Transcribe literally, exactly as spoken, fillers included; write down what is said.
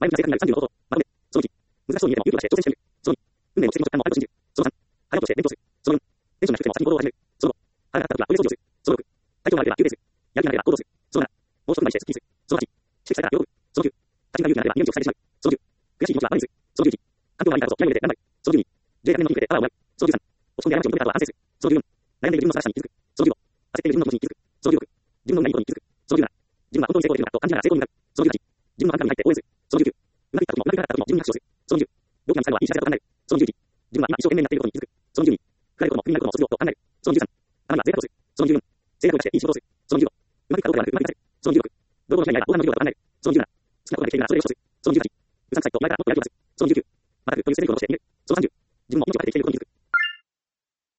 前向きな正解になるさんじゅうのこと。まとめ。そのいち。難しそうに見えても勇気を出して挑戦してみる。そのに。運命の奇跡の直感の相手を信じる。そのさん。早として勉強する。そのよん。テンションが低くても先に行動を始める。そのご。腹が立った時はトイレ掃除をする。そのろく。体調が悪いれば休憩する。やる気がなければ行動する。そのなな。もう一つまでしてスッキリする。そのはち。指摘されたら喜ぶ。そのきゅう。他人が勇気がなければ身内を塞いでしまう。そのじゅう。悔しい気持ちはバネにする。そのじゅういち。環境が悪いからこそ気合いを入れて頑張る。そのじゅうに。J が年のピンクでパワーをもらう。そのじゅうさん。落ち込んで過ちを認めた後は反省する。そのじゅうよん。悩んでいる自分の素晴らしさに気づく。そのじゅうご。焦っている自分の気持ちに気づく。そのじゅうろく。自分のうまいことに気づく。そのじゅうなな。自分は本当に成功できるのかと感じながら成功になる。そのじゅうはち。自分の感覚に入って応援する。そのじゅうきゅう。うまくいった時もうまくいかなかった時も自分に拍手をする。そのじゅう。病気が見つかるのはいい知らせだと考える。そのじゅういち。自分は今一生懸命になっていることに気づく。そのじゅうに。暗いことも気になることも卒業と考える。そのじゅうさん。あなたは贅沢をする。そのじゅうよん。性格を出していい仕事をする。そのじゅうご。うまくいくかどうかではなくうまくいかせる。そのじゅうろく。どうこうのしないならどうなの授業だと考える。そのじゅうなな。好きなことができているならそれでよしとする。